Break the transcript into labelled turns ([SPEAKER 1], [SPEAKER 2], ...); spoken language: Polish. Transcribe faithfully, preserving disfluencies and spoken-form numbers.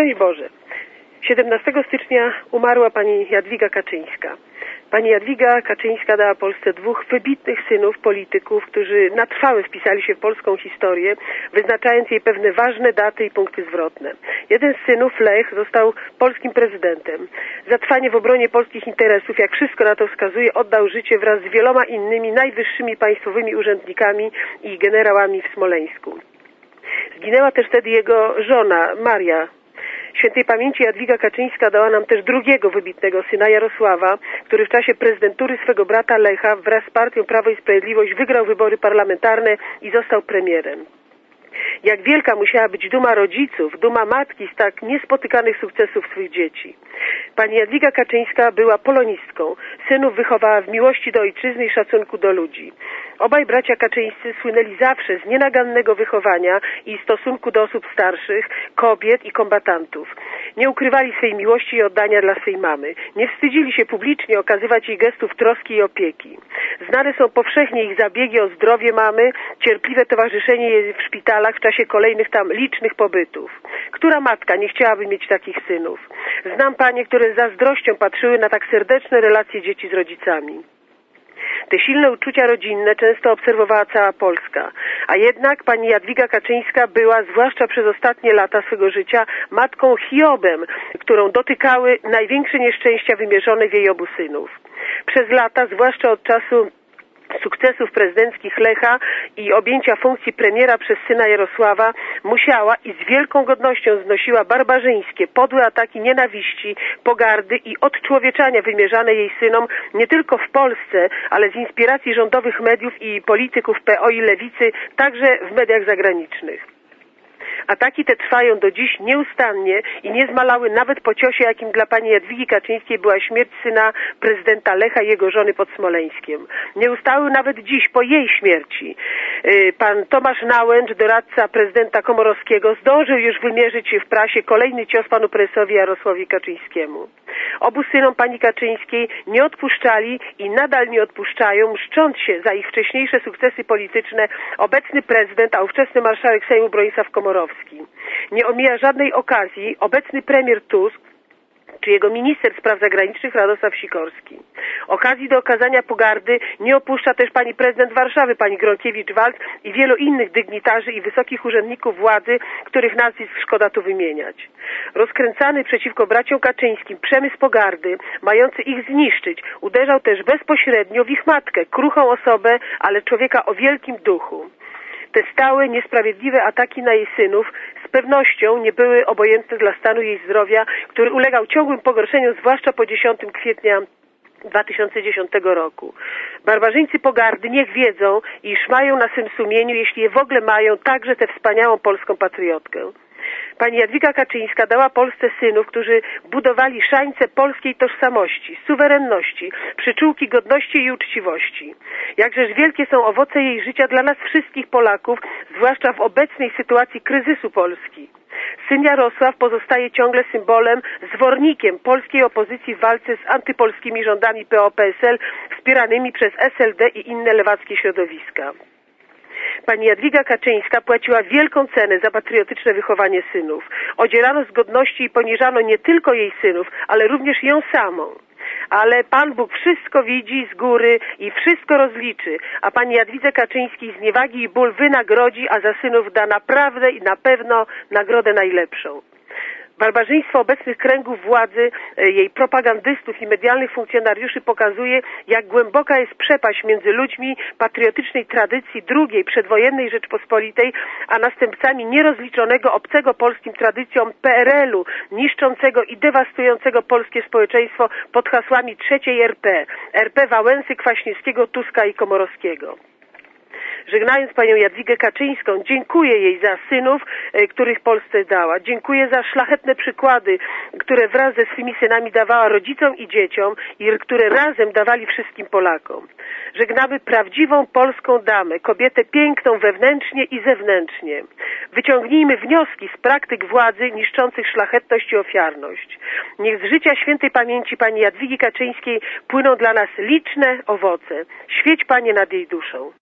[SPEAKER 1] Szczęść Boże. siedemnastego stycznia umarła pani Jadwiga Kaczyńska. Pani Jadwiga Kaczyńska dała Polsce dwóch wybitnych synów polityków, którzy na trwałe wpisali się w polską historię, wyznaczając jej pewne ważne daty i punkty zwrotne. Jeden z synów, Lech, został polskim prezydentem. Za trwanie w obronie polskich interesów, jak wszystko na to wskazuje, oddał życie wraz z wieloma innymi najwyższymi państwowymi urzędnikami i generałami w Smoleńsku. Zginęła też wtedy jego żona, Maria. Świętej pamięci Jadwiga Kaczyńska dała nam też drugiego wybitnego syna, Jarosława, który w czasie prezydentury swego brata Lecha wraz z partią Prawo i Sprawiedliwość wygrał wybory parlamentarne i został premierem. Jak wielka musiała być duma rodziców, duma matki z tak niespotykanych sukcesów swych dzieci. Pani Jadwiga Kaczyńska była polonistką. Synów wychowała w miłości do ojczyzny i szacunku do ludzi. Obaj bracia Kaczyńscy słynęli zawsze z nienagannego wychowania i stosunku do osób starszych, kobiet i kombatantów. Nie ukrywali swej miłości i oddania dla swej mamy. Nie wstydzili się publicznie okazywać jej gestów troski i opieki. Znane są powszechnie ich zabiegi o zdrowie mamy, cierpliwe towarzyszenie jej w szpitalach w czasie kolejnych tam licznych pobytów. Która matka nie chciałaby mieć takich synów? Znam panie, które z zazdrością patrzyły na tak serdeczne relacje dzieci z rodzicami. Te silne uczucia rodzinne często obserwowała cała Polska, a jednak pani Jadwiga Kaczyńska była, zwłaszcza przez ostatnie lata swego życia, matką Hiobem, którą dotykały największe nieszczęścia wymierzone w jej obu synów. Przez lata, zwłaszcza od czasu sukcesów prezydenckich Lecha i objęcia funkcji premiera przez syna Jarosława, musiała i z wielką godnością znosiła barbarzyńskie, podłe ataki nienawiści, pogardy i odczłowieczania wymierzane jej synom nie tylko w Polsce, ale z inspiracji rządowych mediów i polityków P O i lewicy, także w mediach zagranicznych. Ataki te trwają do dziś nieustannie i nie zmalały nawet po ciosie, jakim dla pani Jadwigi Kaczyńskiej była śmierć syna prezydenta Lecha i jego żony pod Smoleńskiem. Nie ustały nawet dziś po jej śmierci. Pan Tomasz Nałęcz, doradca prezydenta Komorowskiego, zdążył już wymierzyć w prasie kolejny cios panu prezesowi Jarosławowi Kaczyńskiemu. Obu synom pani Kaczyńskiej nie odpuszczali i nadal nie odpuszczają, mszcząc się za ich wcześniejsze sukcesy polityczne, obecny prezydent, a ówczesny marszałek Sejmu Bronisław Komorowski. Nie omija żadnej okazji obecny premier Tusk czy jego minister spraw zagranicznych Radosław Sikorski. Okazji do okazania pogardy nie opuszcza też pani prezydent Warszawy, pani Gronkiewicz-Waltz i wielu innych dygnitarzy i wysokich urzędników władzy, których nazwisk szkoda tu wymieniać. Rozkręcany przeciwko braciom Kaczyńskim przemysł pogardy, mający ich zniszczyć, uderzał też bezpośrednio w ich matkę, kruchą osobę, ale człowieka o wielkim duchu. Te stałe, niesprawiedliwe ataki na jej synów z pewnością nie były obojętne dla stanu jej zdrowia, który ulegał ciągłym pogorszeniom, zwłaszcza po dziesiątego kwietnia dwa tysiące dziesiątego roku. Barbarzyńcy pogardy niech wiedzą, iż mają na swym sumieniu, jeśli je w ogóle mają, także tę wspaniałą polską patriotkę. Pani Jadwiga Kaczyńska dała Polsce synów, którzy budowali szańce polskiej tożsamości, suwerenności, przyczółki godności i uczciwości. Jakżeż wielkie są owoce jej życia dla nas wszystkich Polaków, zwłaszcza w obecnej sytuacji kryzysu Polski. Syn Jarosław pozostaje ciągle symbolem, zwornikiem polskiej opozycji w walce z antypolskimi rządami P O P S L wspieranymi przez S L D i inne lewackie środowiska. Pani Jadwiga Kaczyńska płaciła wielką cenę za patriotyczne wychowanie synów. Odzierano z godności i poniżano nie tylko jej synów, ale również ją samą. Ale Pan Bóg wszystko widzi z góry i wszystko rozliczy, a pani Jadwidze Kaczyńskiej zniewagi i ból wynagrodzi, a za synów da naprawdę i na pewno nagrodę najlepszą. Barbarzyństwo obecnych kręgów władzy, jej propagandystów i medialnych funkcjonariuszy pokazuje, jak głęboka jest przepaść między ludźmi patriotycznej tradycji drugiej przedwojennej Rzeczpospolitej, a następcami nierozliczonego obcego polskim tradycjom P R L u, niszczącego i dewastującego polskie społeczeństwo pod hasłami trzeciej R P, R P Wałęsy, Kwaśniewskiego, Tuska i Komorowskiego. Żegnając panią Jadwigę Kaczyńską, dziękuję jej za synów, których Polsce dała. Dziękuję za szlachetne przykłady, które wraz ze swymi synami dawała rodzicom i dzieciom i które razem dawali wszystkim Polakom. Żegnamy prawdziwą polską damę, kobietę piękną wewnętrznie i zewnętrznie. Wyciągnijmy wnioski z praktyk władzy niszczących szlachetność i ofiarność. Niech z życia świętej pamięci pani Jadwigi Kaczyńskiej płyną dla nas liczne owoce. Świeć Panie nad jej duszą.